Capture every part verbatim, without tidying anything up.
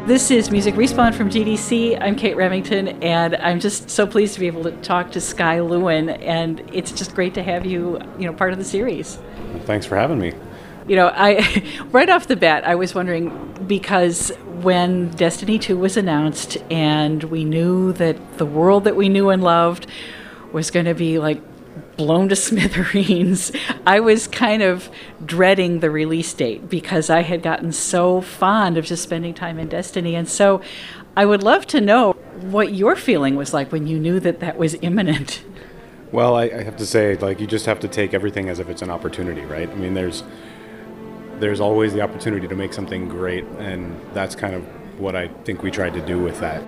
This is Music Respawn from G D C. I'm Kate Remington, and I'm just so pleased to be able to talk to Skye Lewin, and it's just great to have you, you know, part of the series. Well, thanks for having me. You know, I right off the bat, I was wondering, because when Destiny two was announced and we knew that the world that we knew and loved was going to be like blown to smithereens, I was kind of dreading the release date because I had gotten so fond of just spending time in Destiny. And so I would love to know what your feeling was like when you knew that that was imminent. Well, I, I have to say, like, you just have to take everything as if it's an opportunity, right? I mean, there's there's always the opportunity to make something great, and that's kind of what I think we tried to do with that.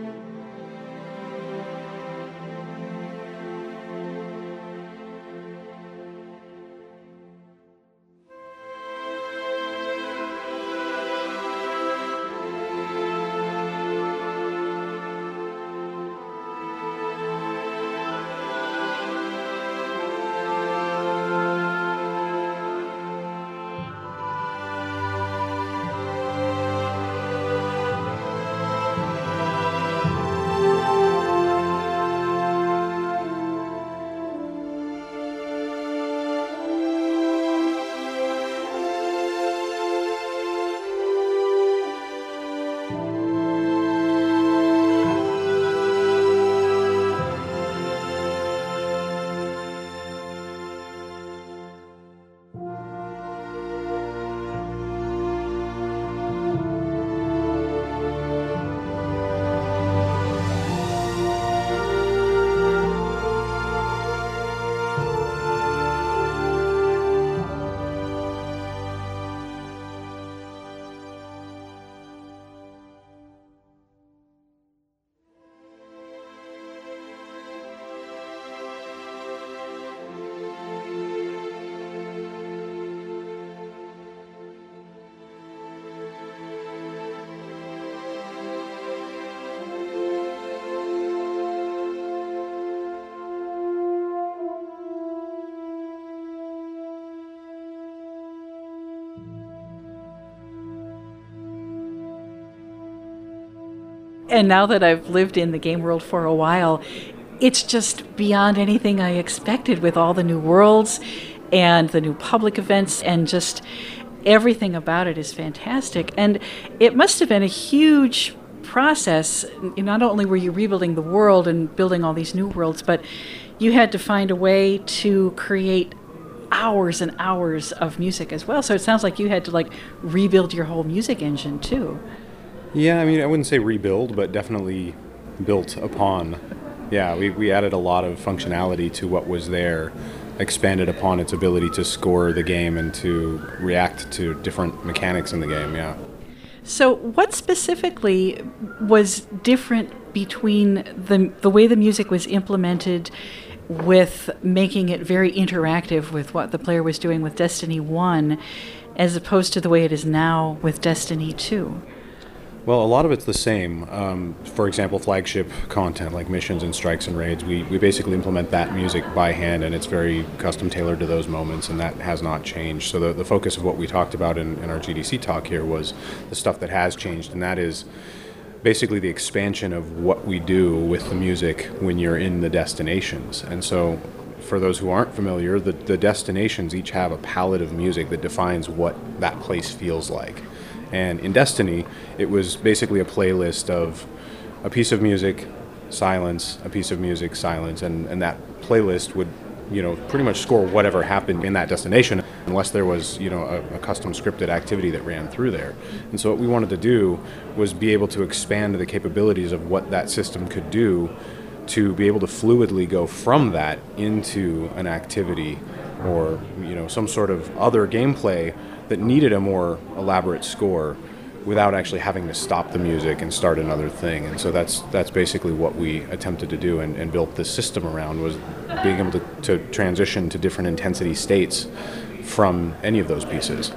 And now that I've lived in the game world for a while, it's just beyond anything I expected with all the new worlds and the new public events, and just everything about it is fantastic. And it must have been a huge process. Not only were you rebuilding the world and building all these new worlds, but you had to find a way to create hours and hours of music as well. So it sounds like you had to like rebuild your whole music engine too. Yeah, I mean, I wouldn't say rebuild, but definitely built upon. Yeah, we, we added a lot of functionality to what was there, expanded upon its ability to score the game and to react to different mechanics in the game, yeah. So what specifically was different between the the way the music was implemented with making it very interactive with what the player was doing with Destiny one, as opposed to the way it is now with Destiny two? Well, a lot of it's the same. Um, for example, flagship content like missions and strikes and raids, we, we basically implement that music by hand, and it's very custom tailored to those moments, and that has not changed. So the, the focus of what we talked about in, in our G D C talk here was the stuff that has changed, and that is basically the expansion of what we do with the music when you're in the destinations. And so for those who aren't familiar, the, the destinations each have a palette of music that defines what that place feels like. And in Destiny, it was basically a playlist of a piece of music, silence, a piece of music, silence, and, and that playlist would, you know, pretty much score whatever happened in that destination, unless there was, you know, a, a custom scripted activity that ran through there. And so what we wanted to do was be able to expand the capabilities of what that system could do to be able to fluidly go from that into an activity or, you know, some sort of other gameplay that needed a more elaborate score without actually having to stop the music and start another thing. And so that's that's basically what we attempted to do and, and built this system around, was being able to, to transition to different intensity states from any of those pieces.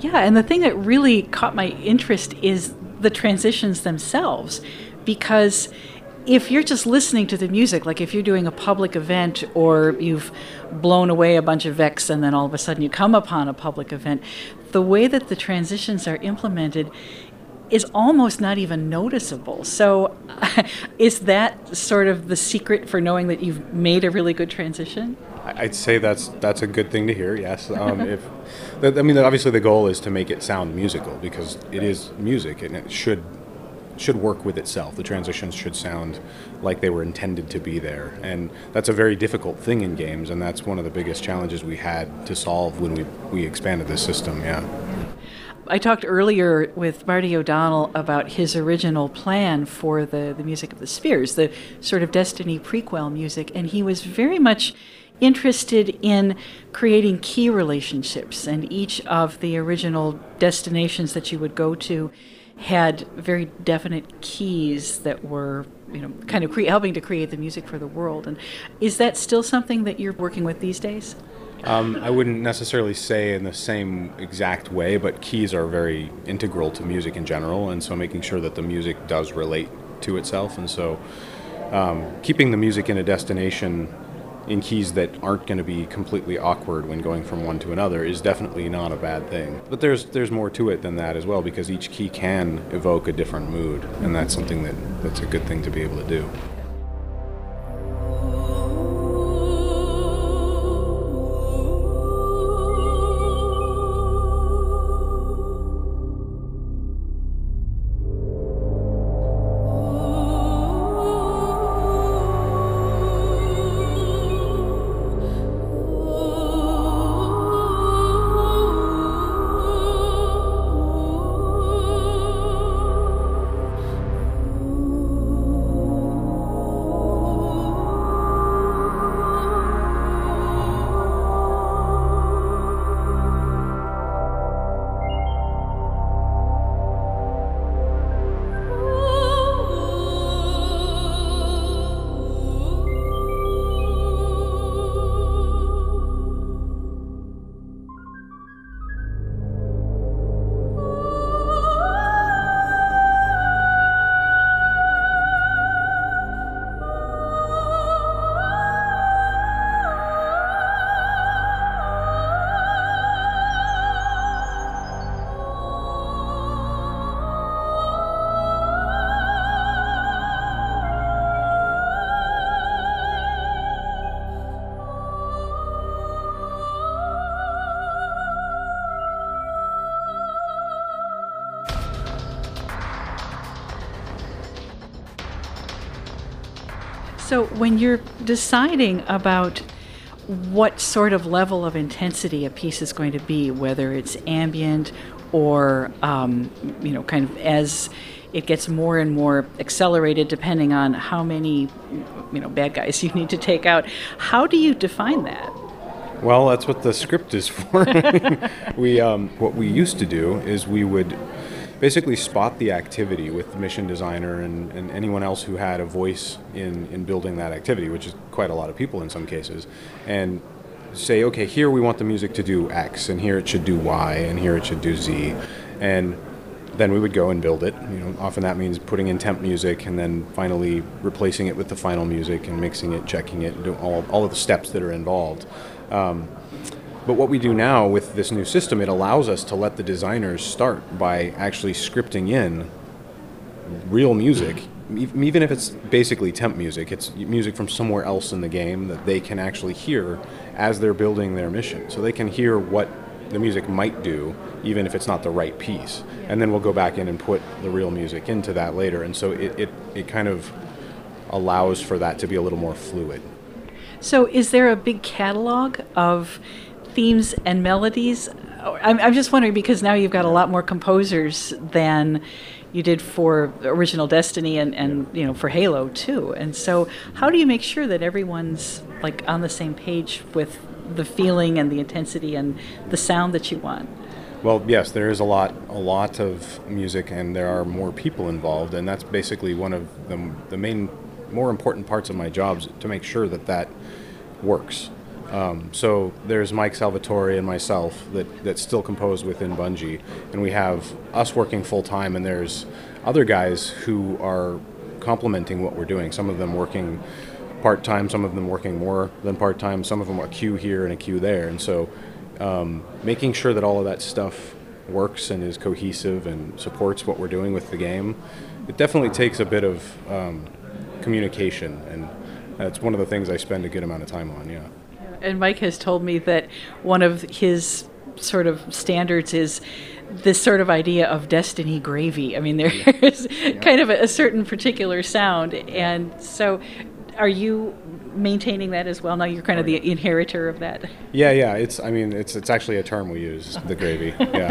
Yeah, and the thing that really caught my interest is the transitions themselves, because if you're just listening to the music, like if you're doing a public event or you've blown away a bunch of Vex and then all of a sudden you come upon a public event, the way that the transitions are implemented is almost not even noticeable. So is that sort of the secret for knowing that you've made a really good transition? I'd say that's that's a good thing to hear. Yes, um, if I mean, obviously the goal is to make it sound musical because it is music and it should should work with itself. The transitions should sound like they were intended to be there, and that's a very difficult thing in games, and that's one of the biggest challenges we had to solve when we we expanded this system. Yeah. I talked earlier with Marty O'Donnell about his original plan for the, the Music of the Spheres, the sort of Destiny prequel music, and he was very much interested in creating key relationships, and each of the original destinations that you would go to had very definite keys that were, you know, kind of cre- helping to create the music for the world. And is that still something that you're working with these days? Um, I wouldn't necessarily say in the same exact way, but keys are very integral to music in general, and so making sure that the music does relate to itself. And so um, keeping the music in a destination in keys that aren't going to be completely awkward when going from one to another is definitely not a bad thing. But there's there's more to it than that as well, because each key can evoke a different mood, and that's something that, that's a good thing to be able to do. So when you're deciding about what sort of level of intensity a piece is going to be, whether it's ambient or, um, you know, kind of as it gets more and more accelerated depending on how many, you know, bad guys you need to take out, how do you define that? Well, that's what the script is for. we um, what we used to do is we would basically spot the activity with the mission designer and, and anyone else who had a voice in, in building that activity, which is quite a lot of people in some cases, and say, okay, here we want the music to do X, and here it should do Y, and here it should do Z. And then we would go and build it. You know, often that means putting in temp music and then finally replacing it with the final music and mixing it, checking it, doing all, all of the steps that are involved. Um, But what we do now with this new system, it allows us to let the designers start by actually scripting in real music, even if it's basically temp music. It's music from somewhere else in the game that they can actually hear as they're building their mission. So they can hear what the music might do, even if it's not the right piece. And then we'll go back in and put the real music into that later. And so it, it, it kind of allows for that to be a little more fluid. So is there a big catalog of themes and melodies? I'm, I'm just wondering, because now you've got a lot more composers than you did for original Destiny and, and you know, for Halo too. And so how do you make sure that everyone's like on the same page with the feeling and the intensity and the sound that you want? Well, yes, there is a lot a lot of music, and there are more people involved, and that's basically one of the, the main more important parts of my job, is to make sure that that works. Um, so there's Mike Salvatore and myself that, that still compose within Bungie, and we have us working full time, and there's other guys who are complementing what we're doing. Some of them working part time, some of them working more than part time, some of them are a queue here and a queue there, and so um, making sure that all of that stuff works and is cohesive and supports what we're doing with the game. It definitely takes a bit of um, communication, and that's one of the things I spend a good amount of time on. Yeah. And Mike has told me that one of his sort of standards is this sort of idea of Destiny gravy. I mean, there's yeah. kind of a, a certain particular sound. And so are you maintaining that as well? Now you're kind of the inheritor of that. Yeah, yeah. It's, I mean, it's, it's actually a term we use, the gravy. Yeah.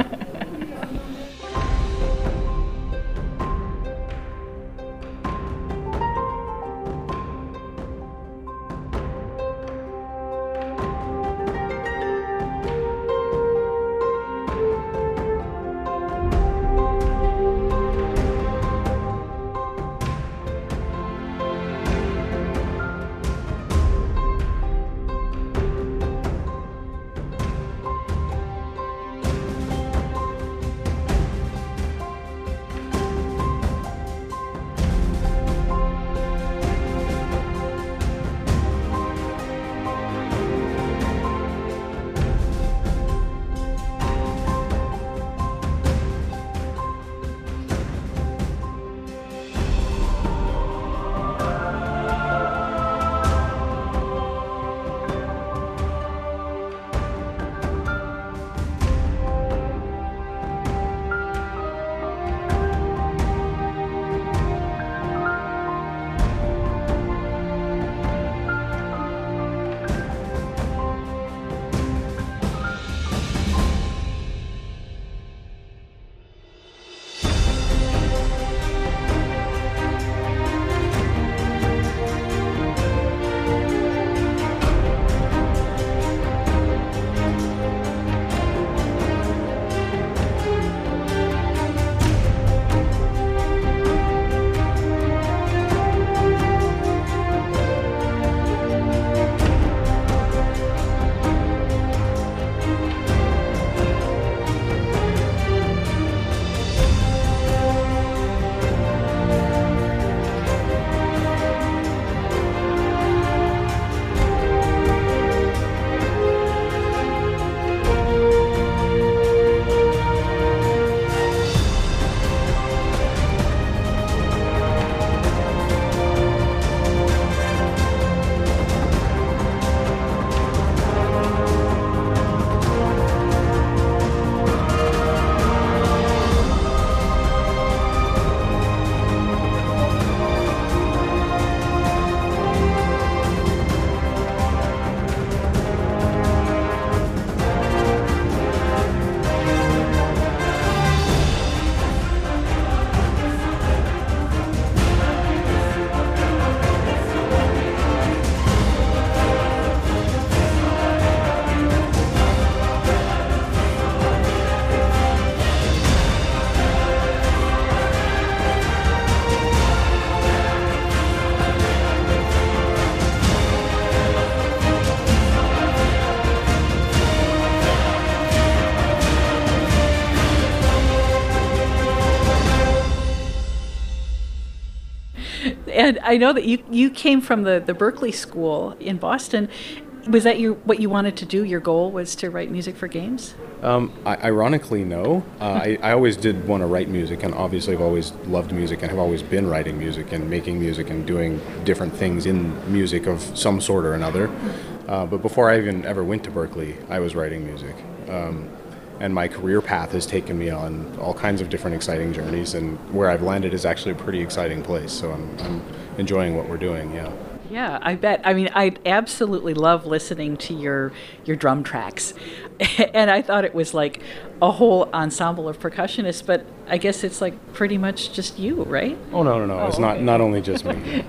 And I know that you, you came from the, the Berklee School in Boston. Was that your, what you wanted to do? Your goal was to write music for games? Um, I, ironically, no. Uh, I, I always did want to write music, and obviously I've always loved music and have always been writing music and making music and doing different things in music of some sort or another. Uh, but before I even ever went to Berklee, I was writing music. Um, and my career path has taken me on all kinds of different exciting journeys, and where I've landed is actually a pretty exciting place, so I'm, I'm enjoying what we're doing, yeah. Yeah, I bet. I mean, I absolutely love listening to your your drum tracks. And I thought it was like a whole ensemble of percussionists, but I guess it's like pretty much just you, right? Oh, no, no, no. Oh, it's okay. not, not only just me.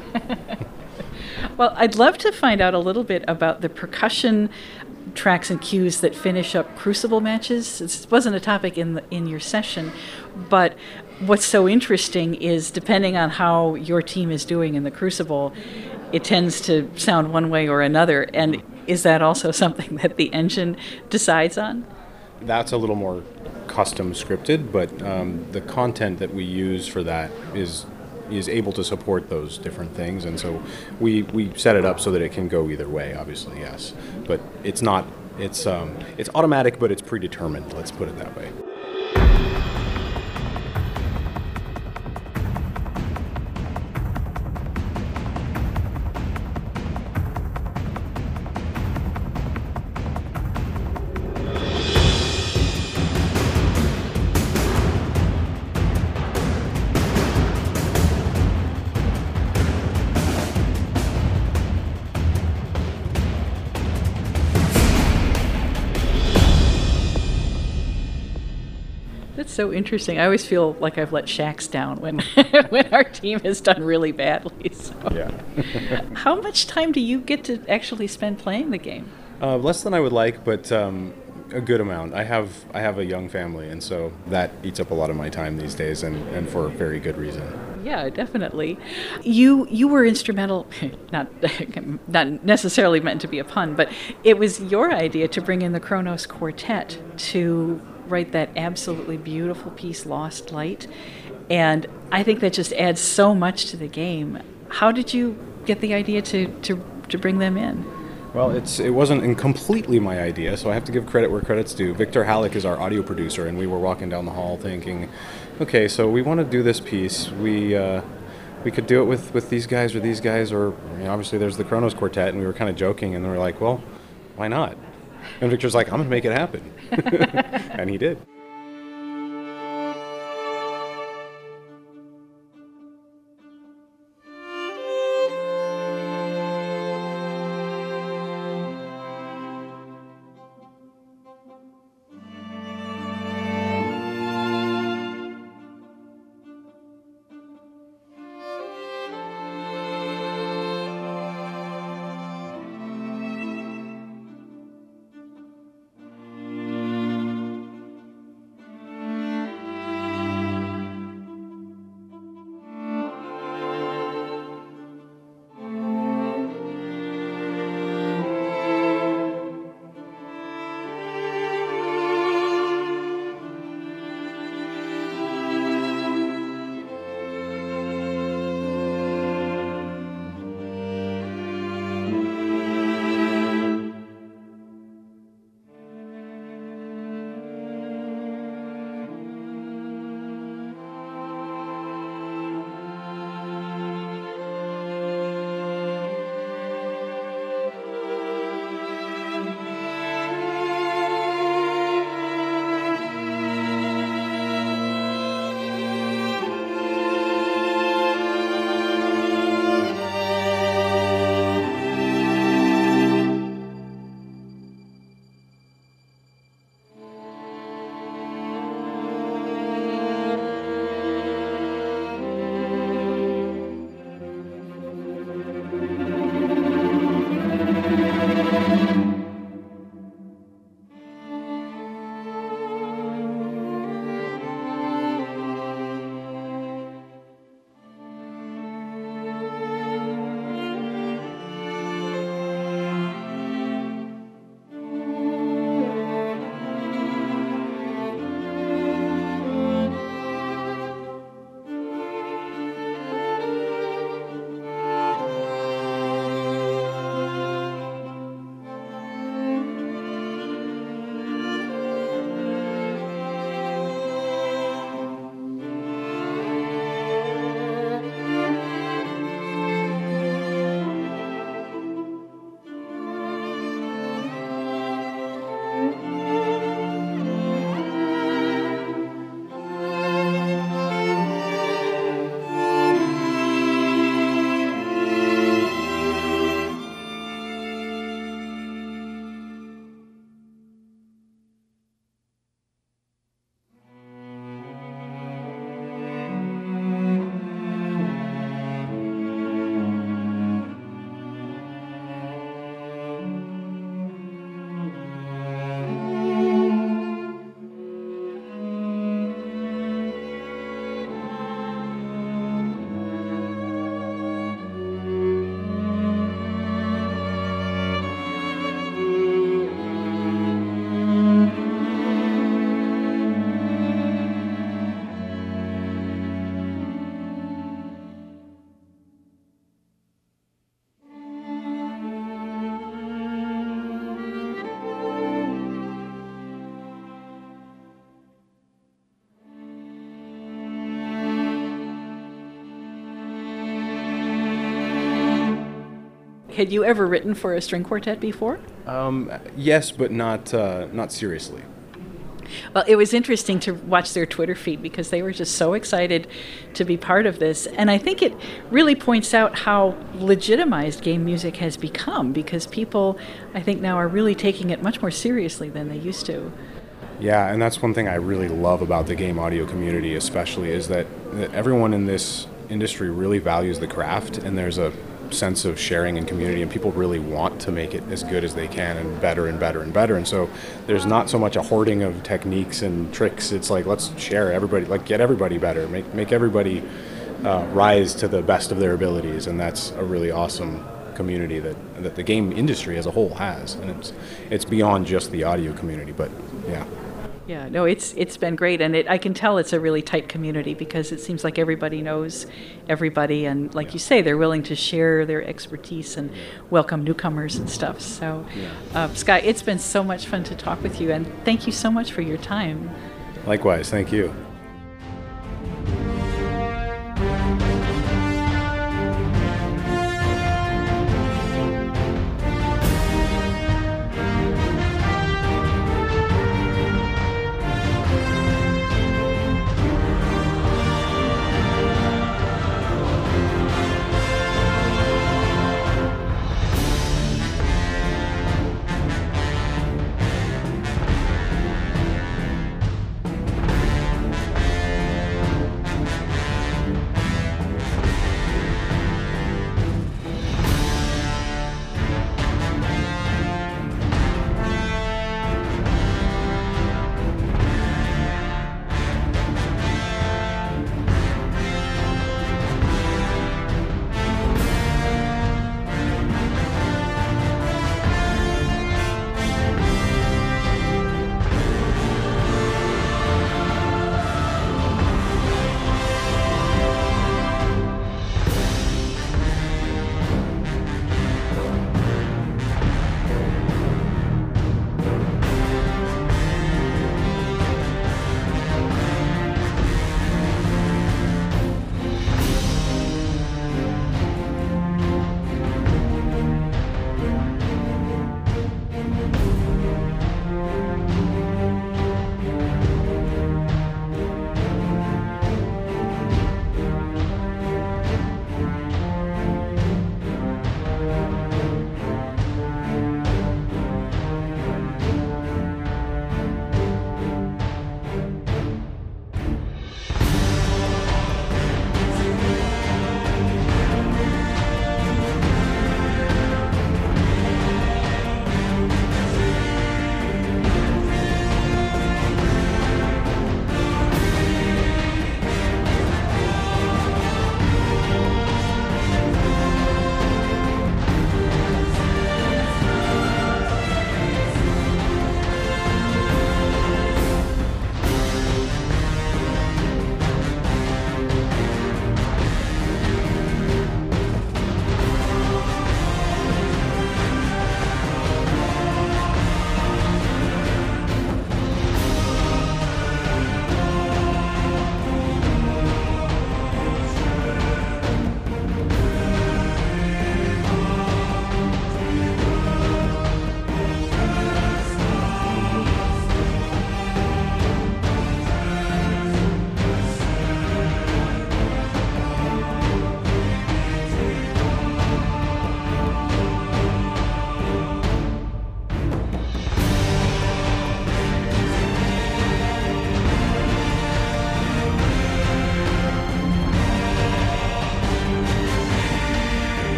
Well, I'd love to find out a little bit about the percussion tracks and cues that finish up Crucible matches. This wasn't a topic in the, in your session, but what's so interesting is depending on how your team is doing in the Crucible, it tends to sound one way or another. And Is that also something that the engine decides on? That's a little more custom scripted, but um, the content that we use for that is is able to support those different things, and so we we set it up so that it can go either way. Obviously, yes, but it's not. It's um, it's automatic, but it's predetermined. Let's put it that way. That's so interesting. I always feel like I've let Shax down when when our team has done really badly. So. Yeah. How much time do you get to actually spend playing the game? Uh, less than I would like, but um, a good amount. I have I have a young family, and so that eats up a lot of my time these days, and, and for a very good reason. Yeah, definitely. You you were instrumental, not not necessarily meant to be a pun, but it was your idea to bring in the Kronos Quartet to write that absolutely beautiful piece, Lost Light. And I think that just adds so much to the game. How did you get the idea to, to, to bring them in? Well, it's it wasn't in completely my idea, so I have to give credit where credit's due. Victor Halleck is our audio producer, and we were walking down the hall thinking, okay, so we want to do this piece. We uh, we could do it with, with these guys or these guys, or you know, obviously there's the Kronos Quartet, and we were kind of joking, and we were like, well, why not? And Victor's like, I'm going to make it happen. And he did. Had you ever written for a string quartet before? Um, yes, but not uh, not seriously. Well, it was interesting to watch their Twitter feed because they were just so excited to be part of this. And I think it really points out how legitimized game music has become, because people, I think, now are really taking it much more seriously than they used to. Yeah, and that's one thing I really love about the game audio community especially, is that, that everyone in this industry really values the craft, and there's a sense of sharing and community, and people really want to make it as good as they can and better and better and better. And so there's not so much a hoarding of techniques and tricks. It's like, let's share everybody, like get everybody better, make make everybody uh, rise to the best of their abilities. And that's a really awesome community that that the game industry as a whole has. And it's it's beyond just the audio community, but yeah. Yeah, no, it's it's been great, and it, I can tell it's a really tight community because it seems like everybody knows everybody, and like yeah. you say, they're willing to share their expertise and welcome newcomers and stuff. So, Yeah. uh, Scott, it's been so much fun to talk with you, and thank you so much for your time. Likewise, thank you.